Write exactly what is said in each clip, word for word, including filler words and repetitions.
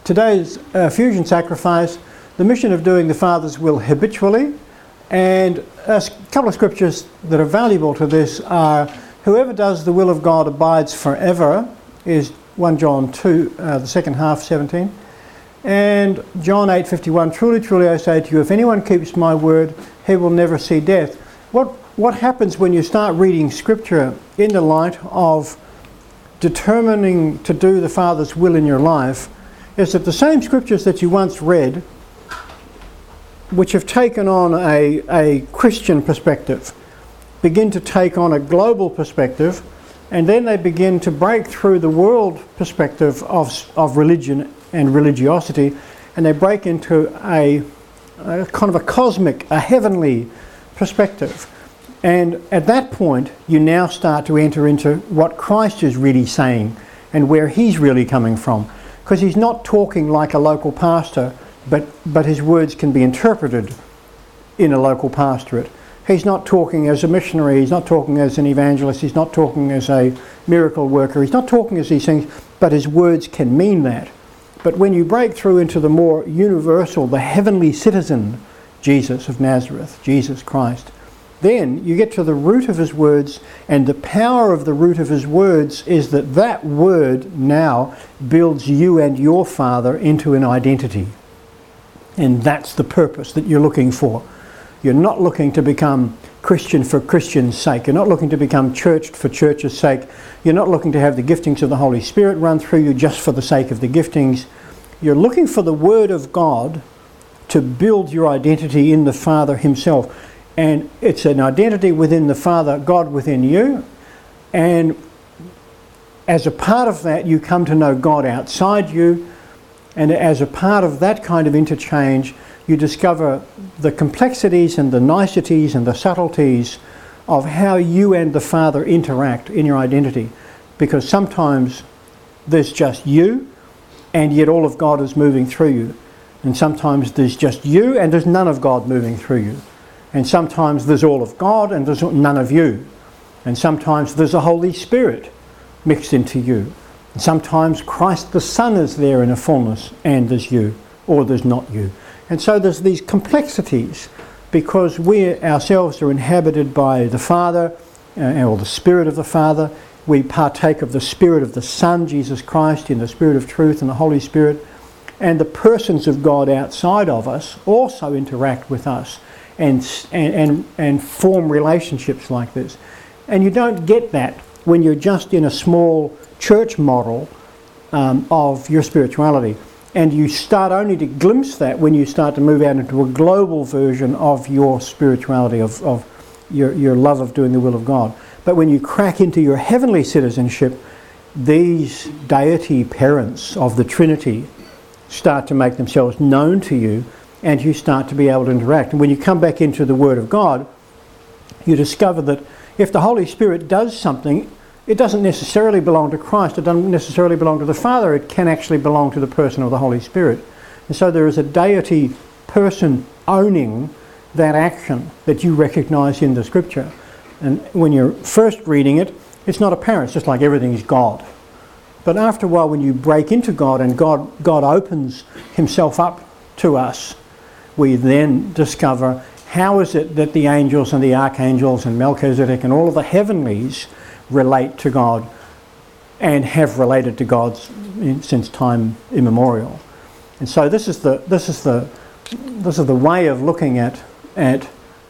today's uh, fusion sacrifice, the mission of doing the Father's will habitually, and a couple of scriptures that are valuable to this are, whoever does the will of God abides forever, is First John two, uh, the second half, seventeen. And John eight fifty-one, truly, truly I say to you, if anyone keeps my word, he will never see death. What, what happens when you start reading scripture in the light of determining to do the Father's will in your life is that the same scriptures that you once read, which have taken on a, a Christian perspective, begin to take on a global perspective, and then they begin to break through the world perspective of, of religion and religiosity, and they break into a, a kind of a cosmic, a heavenly perspective. And at that point, you now start to enter into what Christ is really saying and where he's really coming from. Because he's not talking like a local pastor, but, but his words can be interpreted in a local pastorate. He's not talking as a missionary, he's not talking as an evangelist, he's not talking as a miracle worker, he's not talking as these things, but his words can mean that. But when you break through into the more universal, the heavenly citizen, Jesus of Nazareth, Jesus Christ, then you get to the root of his words, and the power of the root of his words is that that word now builds you and your Father into an identity. And that's the purpose that you're looking for. You're not looking to become Christian for Christian's sake. You're not looking to become churched for church's sake. You're not looking to have the giftings of the Holy Spirit run through you just for the sake of the giftings. You're looking for the Word of God to build your identity in the Father himself. And it's an identity within the Father, God within you. And as a part of that, you come to know God outside you. And as a part of that kind of interchange, you discover the complexities and the niceties and the subtleties of how you and the Father interact in your identity. Because sometimes there's just you, and yet all of God is moving through you. And sometimes there's just you, and there's none of God moving through you. And sometimes there's all of God, and there's none of you. And sometimes there's a Holy Spirit mixed into you. And sometimes Christ the Son is there in a fullness, and there's you, or there's not you. And so there's these complexities, because we ourselves are inhabited by the Father, uh, or the Spirit of the Father. We partake of the Spirit of the Son, Jesus Christ, in the Spirit of truth and the Holy Spirit. And the persons of God outside of us also interact with us and, and, and, and form relationships like this. And you don't get that when you're just in a small church model um, of your spirituality. And you start only to glimpse that when you start to move out into a global version of your spirituality, of, of your, your love of doing the will of God. But when you crack into your heavenly citizenship, these deity parents of the Trinity start to make themselves known to you, and you start to be able to interact. And when you come back into the Word of God, you discover that if the Holy Spirit does something, it doesn't necessarily belong to Christ, it doesn't necessarily belong to the Father, it can actually belong to the person of the Holy Spirit. And so there is a deity person owning that action that you recognise in the Scripture. And when you're first reading it, it's not apparent, it's just like everything is God. But after a while, when you break into God and God, God opens himself up to us, we then discover how is it that the angels and the archangels and Melchizedek and all of the heavenlies relate to God and have related to God since time immemorial. And so this is the this is the this is the way of looking at at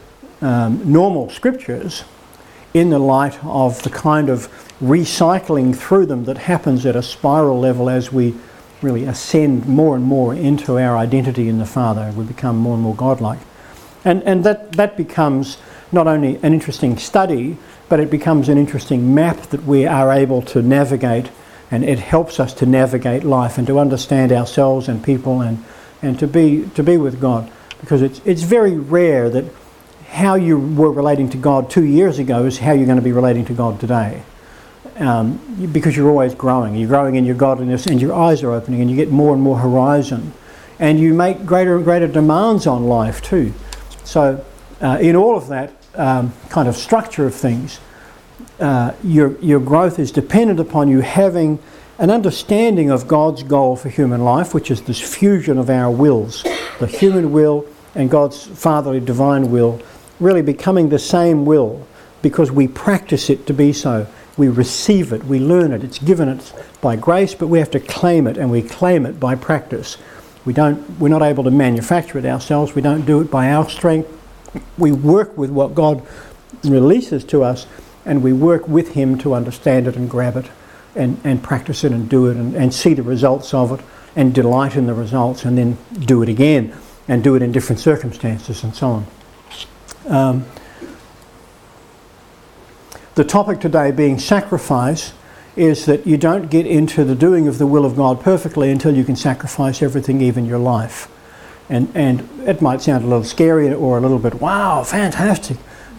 um, normal scriptures in the light of the kind of recycling through them that happens at a spiral level as we really ascend more and more into our identity in the Father. We become more and more godlike. And and that, that becomes not only an interesting study, but it becomes an interesting map that we are able to navigate, and it helps us to navigate life and to understand ourselves and people and, and to be to be with God. Because it's it's very rare that how you were relating to God two years ago is how you're going to be relating to God today. Um, because you're always growing. You're growing in your godliness and your eyes are opening and you get more and more horizon. And you make greater and greater demands on life too. So uh, in all of that um, kind of structure of things, uh, your, your growth is dependent upon you having an understanding of God's goal for human life, which is this fusion of our wills, the human will and God's fatherly divine will, really becoming the same will because we practice it to be so. We receive it, we learn it, it's given us by grace, but we have to claim it, and we claim it by practice. We don't, we're not able to manufacture it ourselves, we don't do it by our strength. We work with what God releases to us, and we work with Him to understand it and grab it and, and practice it and do it and, and see the results of it and delight in the results and then do it again and do it in different circumstances and so on. Um, the topic today being sacrifice is that you don't get into the doing of the will of God perfectly until you can sacrifice everything, even your life. And, and it might sound a little scary or a little bit, wow, fantastic.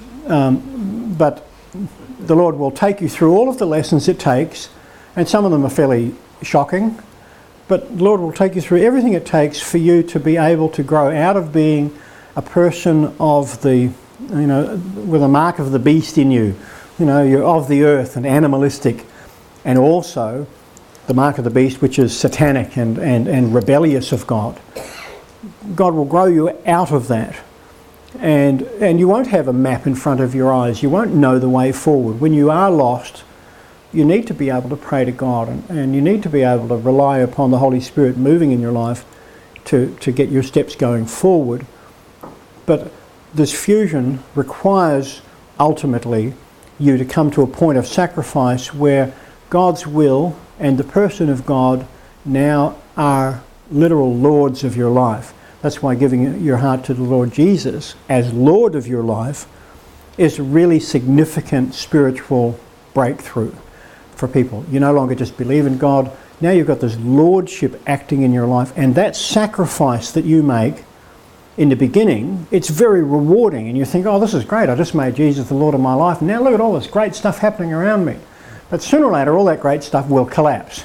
Um, but the Lord will take you through all of the lessons it takes, and some of them are fairly shocking, but the Lord will take you through everything it takes for you to be able to grow out of being a person of the, you know, with a mark of the beast in you. You know, you're of the earth and animalistic, and also the mark of the beast, which is satanic and, and, and rebellious of God. God will grow you out of that. And, and you won't have a map in front of your eyes. You won't know the way forward. When you are lost, you need to be able to pray to God, and, and you need to be able to rely upon the Holy Spirit moving in your life to, to get your steps going forward. But this fusion requires ultimately you to come to a point of sacrifice where God's will and the person of God now are literal lords of your life. That's why giving your heart to the Lord Jesus as Lord of your life is a really significant spiritual breakthrough for people. You no longer just believe in God. Now you've got this lordship acting in your life, and that sacrifice that you make in the beginning, it's very rewarding, and you think, oh, this is great, I just made Jesus the Lord of my life, and now look at all this great stuff happening around me. But sooner or later all that great stuff will collapse,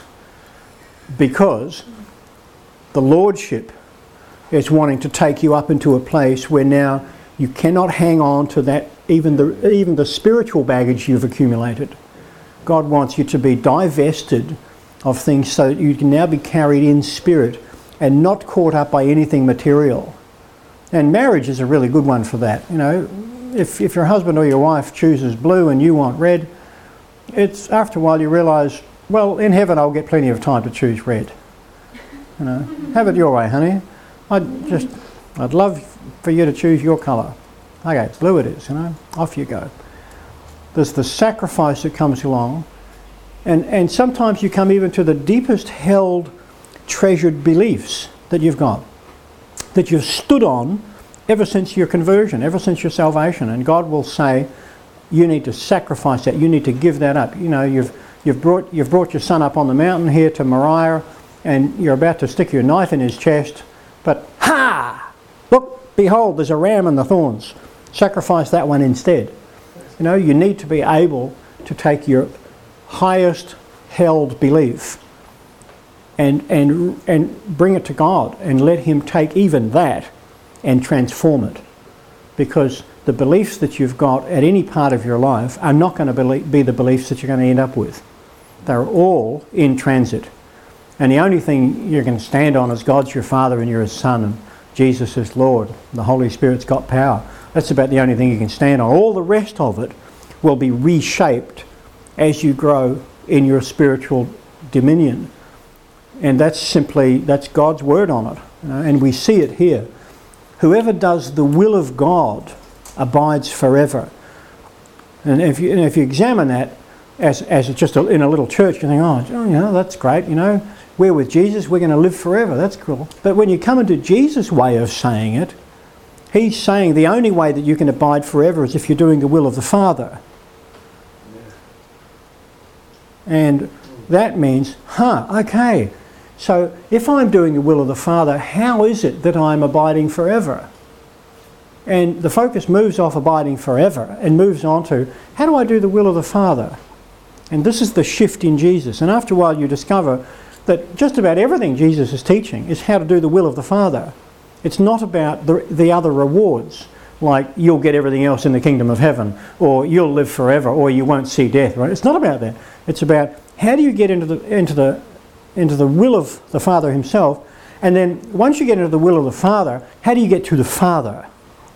because the lordship is wanting to take you up into a place where now you cannot hang on to that, even the even the spiritual baggage you've accumulated. God wants you to be divested of things so that you can now be carried in spirit and not caught up by anything material. And marriage is a really good one for that. You know, if if your husband or your wife chooses blue and you want red, it's after a while you realise, well, in heaven I'll get plenty of time to choose red. You know, have it your way, honey. I'd just, I'd love for you to choose your colour. Okay, blue it is, you know, off you go. There's the sacrifice that comes along, and, and sometimes you come even to the deepest held, treasured beliefs that you've got, that you've stood on ever since your conversion, ever since your salvation, and God will say, you need to sacrifice that, you need to give that up. You know, you've, you've, brought, you've brought your son up on the mountain here to Moriah, and you're about to stick your knife in his chest, but ha! Look, behold, there's a ram in the thorns. Sacrifice that one instead. You know, you need to be able to take your highest held belief and, and, and bring it to God and let Him take even that and transform it. Because the beliefs that you've got at any part of your life are not going to be the beliefs that you're going to end up with. They're all in transit. And the only thing you can stand on is God's your Father and you're His Son and Jesus is Lord. The Holy Spirit's got power. That's about the only thing you can stand on. All the rest of it will be reshaped as you grow in your spiritual dominion. And that's simply, that's God's word on it. You know, and we see it here. Whoever does the will of God abides forever. And if you, and if you examine that as, as just a, in a little church, you think, oh, you know, that's great, you know. We're with Jesus, we're going to live forever, that's cool. But when you come into Jesus' way of saying it, He's saying the only way that you can abide forever is if you're doing the will of the Father. And that means, huh, okay, so if I'm doing the will of the Father, how is it that I'm abiding forever? And the focus moves off abiding forever and moves on to, how do I do the will of the Father? And this is the shift in Jesus. And after a while you discover that just about everything Jesus is teaching is how to do the will of the Father. It's not about the, the other rewards, like you'll get everything else in the kingdom of heaven, or you'll live forever, or you won't see death. Right? It's not about that. It's about How do you get into the into the into the will of the Father himself? And then once you get into the will of the Father, how do you get to the Father?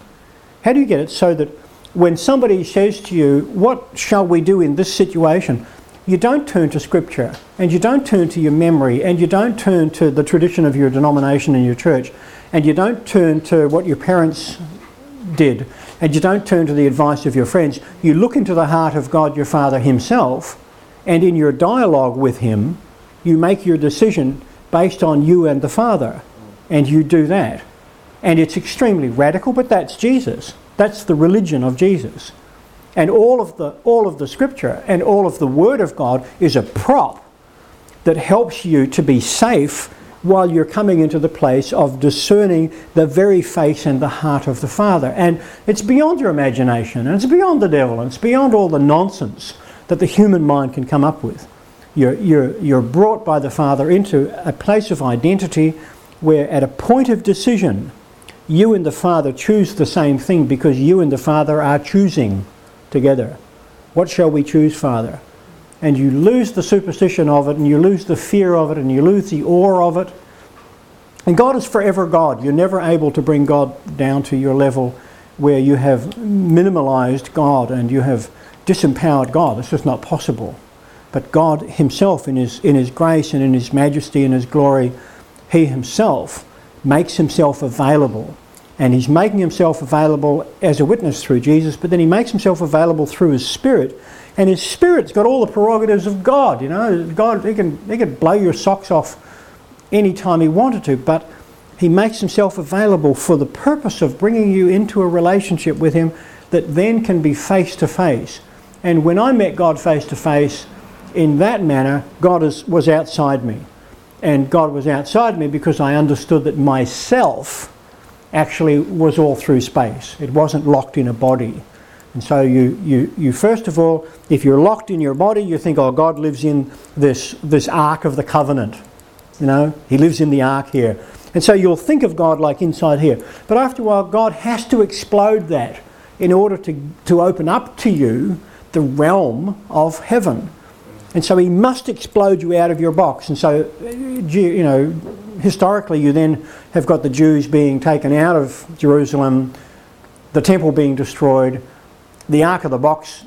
How do you get it so that when somebody says to you, what shall we do in this situation? You don't turn to Scripture, and you don't turn to your memory, and you don't turn to the tradition of your denomination and your church, and you don't turn to what your parents did, and you don't turn to the advice of your friends. You look into the heart of God your Father himself, and in your dialogue with him, you make your decision based on you and the Father, and you do that. And it's extremely radical, but that's Jesus. That's the religion of Jesus. And all of the all of the Scripture and all of the Word of God is a prop that helps you to be safe while you're coming into the place of discerning the very face and the heart of the Father. And it's beyond your imagination, and it's beyond the devil, and it's beyond all the nonsense that the human mind can come up with. You're, you're, you're brought by the Father into a place of identity where at a point of decision, you and the Father choose the same thing because you and the Father are choosing together. What shall we choose, Father? And you lose the superstition of it, and you lose the fear of it, and you lose the awe of it. And God is forever God. You're never able to bring God down to your level where you have minimalized God and you have disempowered God. It's just not possible. But God himself, in his, in his grace and in his majesty and his glory, he himself makes himself available. And he's making himself available as a witness through Jesus, but then he makes himself available through his Spirit. And his Spirit's got all the prerogatives of God. You know, God, he can, he can blow your socks off any time he wanted to, but he makes himself available for the purpose of bringing you into a relationship with him that then can be face to face. And when I met God face to face in that manner, God is, was outside me. And God was outside me because I understood that myself actually was all through space. It wasn't locked in a body. And so you, you, you first of all, if you're locked in your body, you think, oh, God lives in this, this Ark of the Covenant. You know, he lives in the Ark here. And so you'll think of God like inside here. But after a while, God has to explode that in order to, to open up to you the realm of heaven. And so he must explode you out of your box. And so, you know, historically you then have got the Jews being taken out of Jerusalem, the temple being destroyed, the Ark of the Box,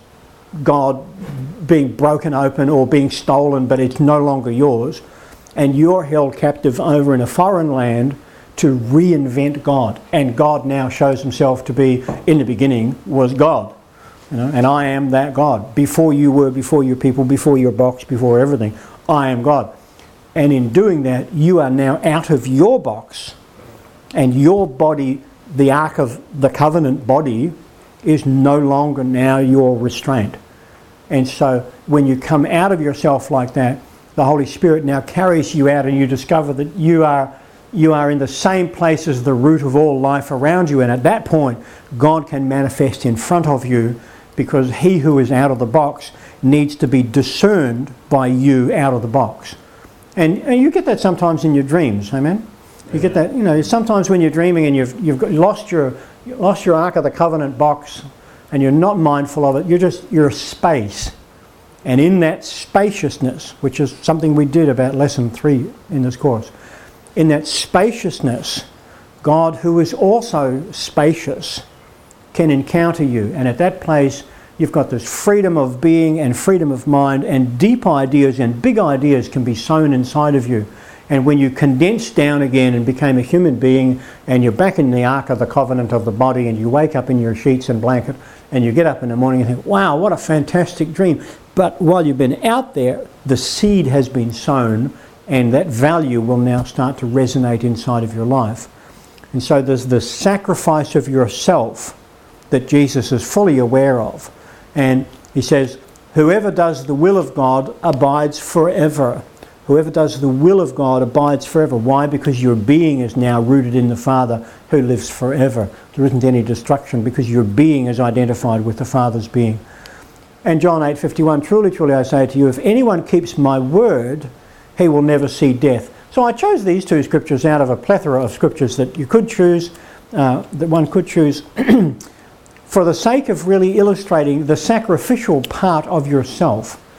God being broken open or being stolen, but it's no longer yours. And you're held captive over in a foreign land to reinvent God. And God now shows himself to be, in the beginning, was God. You know, and I am that God. Before you were, before your people, before your box, before everything, I am God. And in doing that, you are now out of your box, and your body, the Ark of the Covenant body, is no longer now your restraint. And so when you come out of yourself like that, the Holy Spirit now carries you out, and you discover that you are you are in the same place as the root of all life around you. And at that point, God can manifest in front of you, because he who is out of the box needs to be discerned by you out of the box. And, and you get that sometimes in your dreams, amen? You get that, you know, sometimes when you're dreaming and you've you've got, lost your lost your Ark of the Covenant box and you're not mindful of it, you're just, you're space. And in that spaciousness, which is something we did about lesson three in this course, in that spaciousness, God, who is also spacious, can encounter you. And at that place, you've got this freedom of being and freedom of mind, and deep ideas and big ideas can be sown inside of you. And when you condense down again and became a human being, and you're back in the Ark of the Covenant of the body, and you wake up in your sheets and blanket, and you get up in the morning and think, wow, what a fantastic dream. But while you've been out there, the seed has been sown, and that value will now start to resonate inside of your life. And so there's the sacrifice of yourself that Jesus is fully aware of. And he says, whoever does the will of God abides forever. Whoever does the will of God abides forever. Why? Because your being is now rooted in the Father who lives forever. There isn't any destruction because your being is identified with the Father's being. And John eight fifty-one, truly, truly I say to you, if anyone keeps my word, he will never see death. So I chose these two scriptures out of a plethora of scriptures that you could choose, uh, that one could choose, for the sake of really illustrating the sacrificial part of yourself.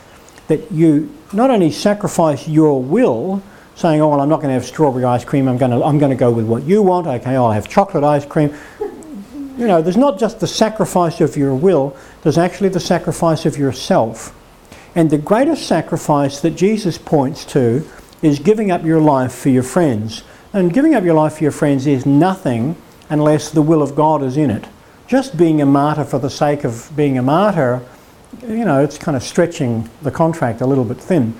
that you not only sacrifice your will, saying, oh, well, I'm not going to have strawberry ice cream, I'm going to, I'm going to go with what you want, okay, I'll have chocolate ice cream. You know, there's not just the sacrifice of your will, there's actually the sacrifice of yourself. And the greatest sacrifice that Jesus points to is giving up your life for your friends. And giving up your life for your friends is nothing unless the will of God is in it. Just being a martyr for the sake of being a martyr, you know, it's kind of stretching the contract a little bit thin.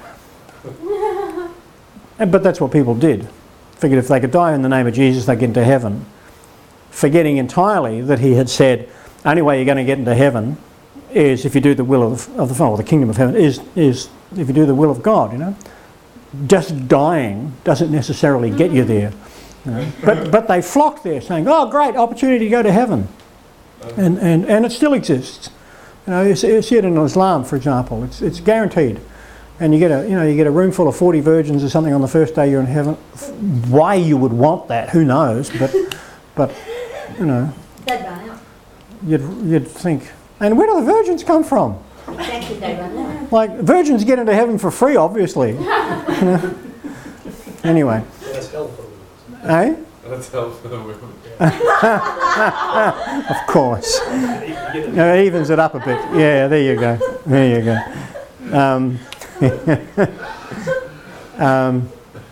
But that's what people did. Figured if they could die in the name of Jesus, they'd get into heaven. Forgetting entirely that he had said, only way you're going to get into heaven is if you do the will of, of the Father, the kingdom of heaven, is, is if you do the will of God, you know. Just dying doesn't necessarily get you there. You know? But, but they flocked there saying, oh, great, opportunity to go to heaven. And, and, and it still exists. You know, you see, you see it in Islam, for example. It's, it's guaranteed. And you get a, you know, you get a room full of forty virgins or something on the first day you're in heaven. Why you would want that, who knows? But, but you know, they'd run out. You'd, you'd think, and where do the virgins come from? Exactly, they run out. Like, virgins get into heaven for free, obviously. You know? Anyway. That's hell for them. Eh? That's hell for the women. Of course. No, it evens it up a bit. Yeah, there you go. There you go. Um, um,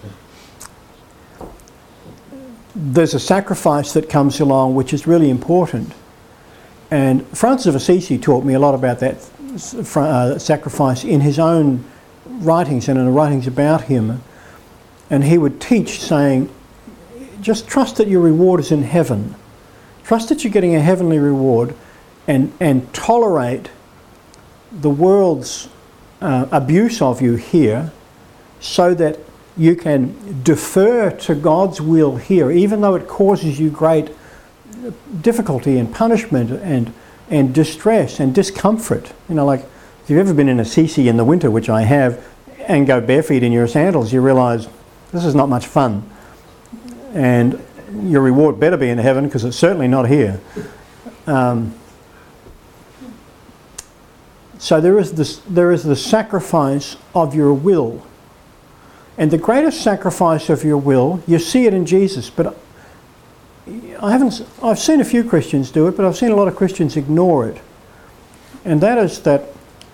there's a sacrifice that comes along which is really important. And Francis of Assisi taught me a lot about that uh, sacrifice in his own writings and in the writings about him. And he would teach saying, just trust that your reward is in heaven. Trust that you're getting a heavenly reward, and, and tolerate the world's uh, abuse of you here so that you can defer to God's will here, even though it causes you great difficulty and punishment and, and distress and discomfort. You know, like if you've ever been in Assisi in the winter, which I have, and go barefoot in your sandals, you realise this is not much fun. And your reward better be in heaven, because it's certainly not here. Um, so there is this, there is the sacrifice of your will. And the greatest sacrifice of your will, you see it in Jesus, but I haven't, I've seen a few Christians do it, but I've seen a lot of Christians ignore it. And that is that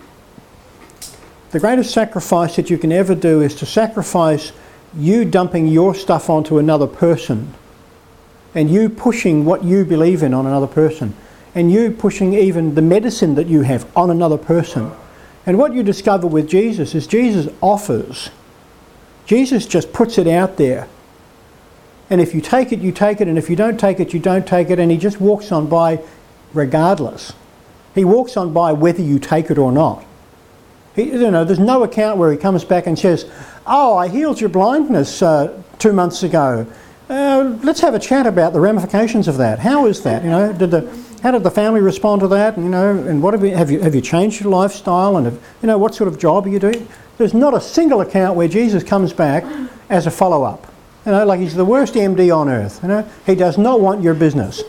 the greatest sacrifice that you can ever do is to sacrifice you dumping your stuff onto another person, and you pushing what you believe in on another person, and you pushing even the medicine that you have on another person. And what you discover with Jesus is Jesus offers. Jesus just puts it out there. And if you take it, you take it, and if you don't take it, you don't take it, and he just walks on by regardless. He walks on by whether you take it or not. He, you know, there's no account where he comes back and says, oh, I healed your blindness uh, two months ago. Uh, let's have a chat about the ramifications of that. How is that? You know, did the how did the family respond to that? And, you know, and what have you have you have you changed your lifestyle? And have, you know, what sort of job are you doing? There's not a single account where Jesus comes back as a follow-up. You know, like he's the worst M D on earth. You know, he does not want your business.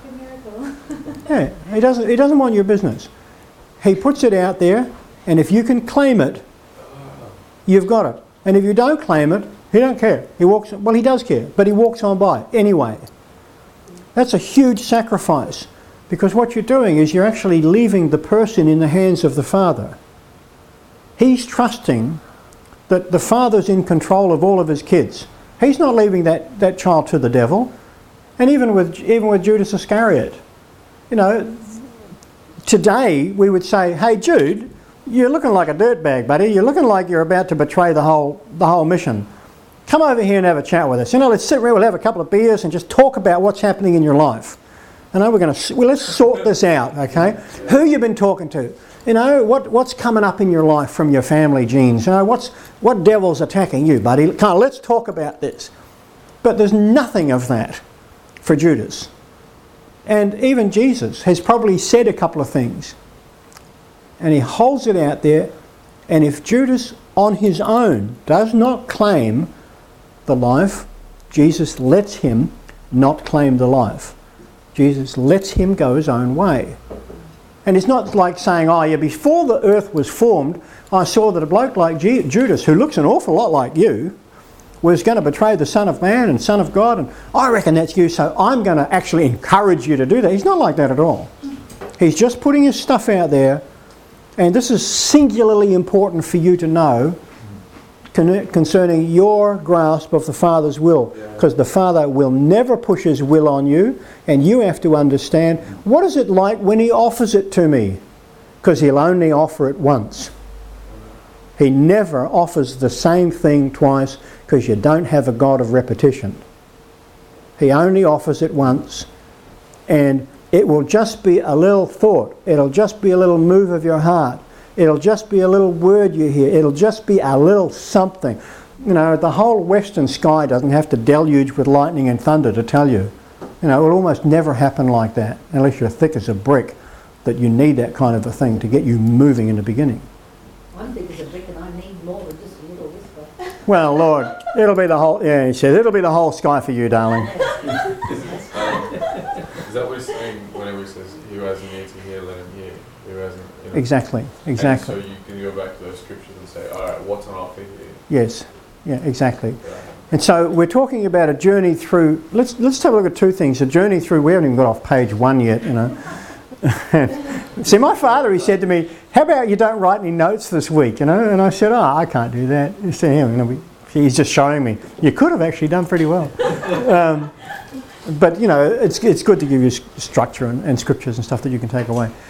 Yeah, he doesn't. He doesn't want your business. He puts it out there, and if you can claim it, you've got it. And if you don't claim it, he don't care. He walks. Well, he does care, but he walks on by anyway. That's a huge sacrifice, because what you're doing is you're actually leaving the person in the hands of the Father. He's trusting that the Father's in control of all of his kids. He's not leaving that, that child to the devil. And even with even with Judas Iscariot, you know, today we would say, hey Jude, you're looking like a dirtbag, buddy. You're looking like you're about to betray the whole the whole mission. Come over here and have a chat with us. You know, let's sit around, we'll have a couple of beers and just talk about what's happening in your life. You know, we're going to well, let's sort this out, okay? Who you've been talking to? You know, what what's coming up in your life from your family genes? You know, what's what devil's attacking you, buddy? Come on, let's talk about this. But there's nothing of that for Judas. And even Jesus has probably said a couple of things. And he holds it out there. And if Judas on his own does not claim the life, Jesus lets him not claim the life. Jesus lets him go his own way. And it's not like saying, oh yeah, before the earth was formed, I saw that a bloke like G- Judas, who looks an awful lot like you, was going to betray the Son of Man and Son of God, and I reckon that's you, so I'm going to actually encourage you to do that. He's not like that at all. He's just putting his stuff out there, and this is singularly important for you to know con- concerning your grasp of the Father's will, because the Father will never push his will on you, and you have to understand, what is it like when he offers it to me? Because he'll only offer it once. He never offers the same thing twice, because you don't have a God of repetition. He only offers it once, and it will just be a little thought. It'll just be a little move of your heart. It'll just be a little word you hear. It'll just be a little something. You know, the whole western sky doesn't have to deluge with lightning and thunder to tell you. You know, it will almost never happen like that, unless you're thick as a brick, that you need that kind of a thing to get you moving in the beginning. I'm thick as a brick and I need more than just a little whisper. Well, Lord, it'll be the whole, yeah, he says, it'll be the whole sky for you, darling. Is that what he's saying whenever he says, who has an ear to hear, let him hear? Who hasn't, you know? Exactly, exactly. And so you can go back to those scriptures and say, all right, what's on offer here? Yes, yeah, exactly. Yeah. And so we're talking about a journey through, let's let's have a look at two things. A journey through, we haven't even got off page one yet, you know. See, my father, he said to me, how about you don't write any notes this week, you know? And I said, oh, I can't do that. He said, yeah, you know, we, he's just showing me. You could have actually done pretty well. Um, but, you know, it's, it's good to give you structure and, and scriptures and stuff that you can take away.